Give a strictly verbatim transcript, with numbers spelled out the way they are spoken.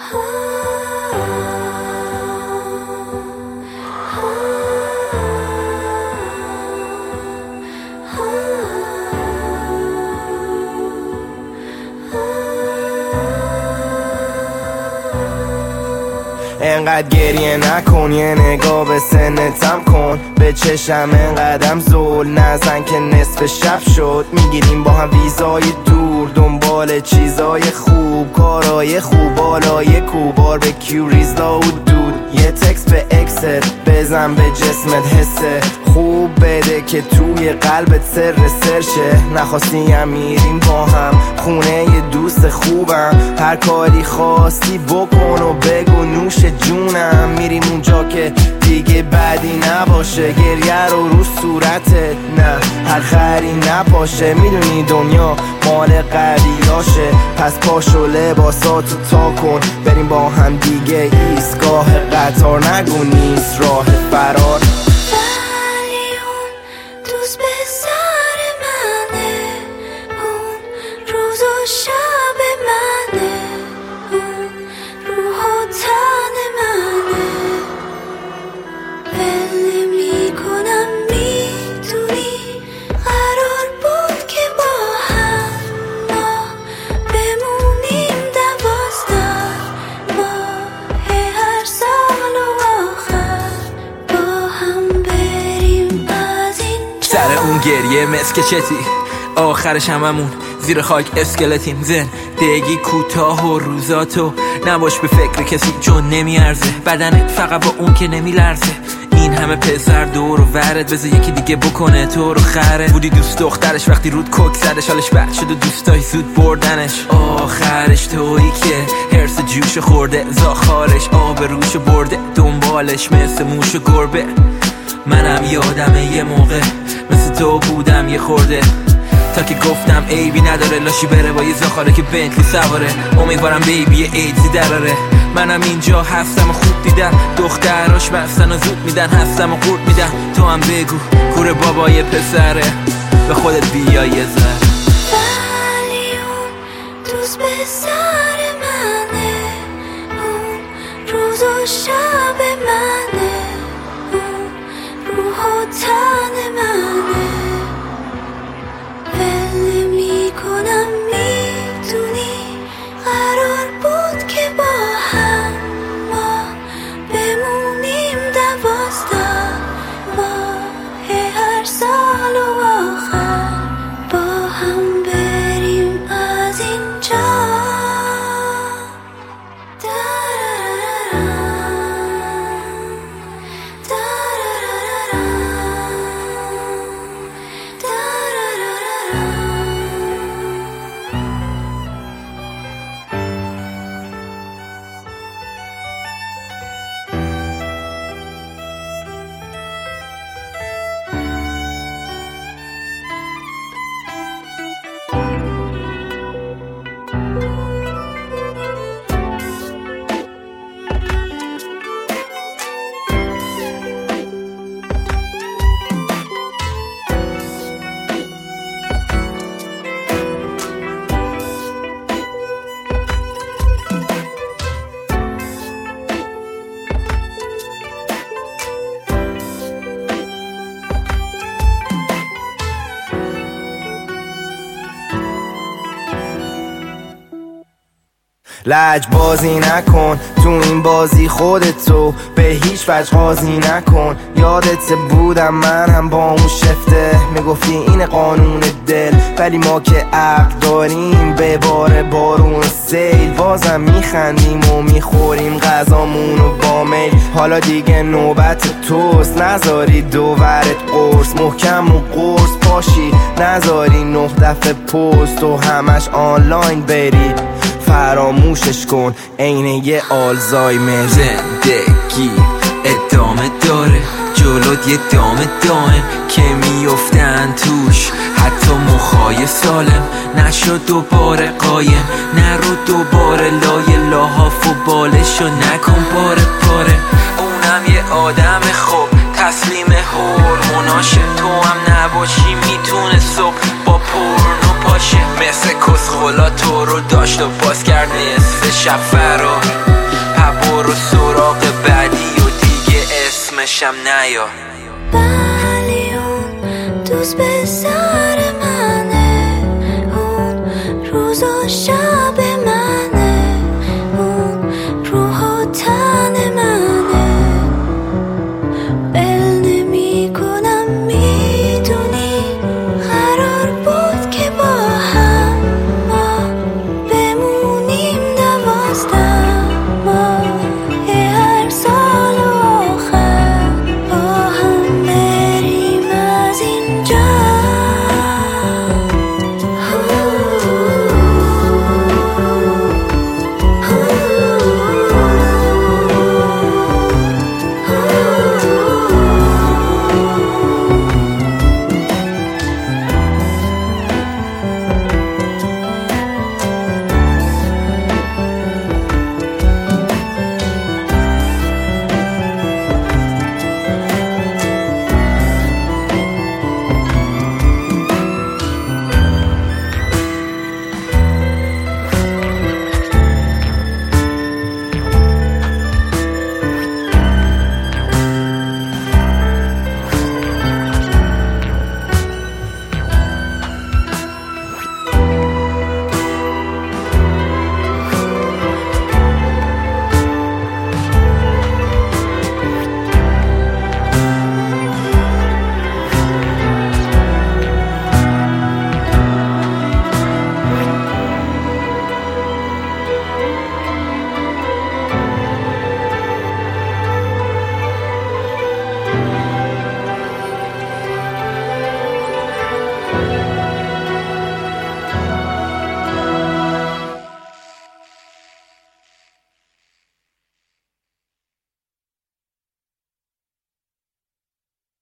انقدر گریه نکن، یه نگاه به سنتم کن، به چشم انقدرم زول نزن که نصف شب شد. میگیریم با هم ویزای دور، دنبال چیزای خوب، کارای خوب، بالای کوبار به کیو ریزلا و دود. یه تکست به اکست بزن، به جسمت حسه خوب بده که توی قلبت سر سرشه. نخواستی هم میریم با هم خونه یه دوست خوبم، هر کاری خواستی بکن و بگو نوش جونم. میریم اونجا که دیگه بدی نباشه، گریه رو رو صورتت نه هر خری نپاشه. میدونی دنیا مال قویاشه، پس پاشو لباساتو تا کن، بریم با هم دیگه ایستگاه قطار. نگو نیست راه فرار. ولی اون دوست به سر منه، اون روز و شب منه، اون روح و تن منه. ول میکنم میدونی قرار بود که با هم ما بمونیم دوازده ماه هر سال و آخر با هم بریم از اینجا. سر اون گریه مسکچتی آخرش هممون زیر خاک اسکلتیم. زندگی کوتاه و روزاتو نباش به فکر کسی چون نمیارزه، بدنت فقط با اون که نمیلرزه. این همه پسر دور و ورد بذار یکی دیگه بکنه تو رو خره. بودی دوست دخترش وقتی رود کوک زدش، حالش بد شد و دوستای زود بردنش. آخرش تویی که هرس جوش خورده، زاخارش آب روش برده، دنبالش مثل موش گربه. منم یادمه یه موقع مثل تو بودم یه خورده، تا که گفتم عیبی نداره لاشی بره با یه زاخاره که بنتلی سواره. امیدوارم بیبی ایدزی دراره. منم اینجا هستم و خوب دیدم، دختراش بستن و زود میدن، هستم و قورت میدم. تو هم بگو کور بابای پسره، به خودت بیا یه ذره. ولی اون دوست به سر منه، اون روز و شب منه، اون روح و تن منه. ول میکنم میدونی قرار بود که با هم ما بمونیم دوازده ماه هر سال و آخر با هم بریم از اینجا. لج بازی نکن تو این بازی، خودتو به هیچ وجه قاضی نکن. یادت بودم من هم با اون شفته میگفتی این قانون دل، ولی ما که عقل داریم به بار بارون سیل. بازم میخندیم و میخوریم غذامونو با میل. حالا دیگه نوبت توست، نذاری دوورت قرص محکم و قرص پاشی، نذاری نه دفعه پست و همش آنلاین بری. فراموشش کن عین یه آلزایمر. زندگی ادامه داره، جلوت یه دام دائم که میفتن توش حتی مخای سالم. نشو دوباره قایم، نرو دوباره لای لاحاف و بالشو نکن پاره پاره. اونم یه آدم خوب تسلیم هورموناشه، تو هم نباشی میتونه صبح با پرنو پاشه. مثل کس خلا تو رو داشت و باز کرد نصف شب فرار. برو سراغ بعدی و دیگه اسمشم نیا. ولی اون دوست بزن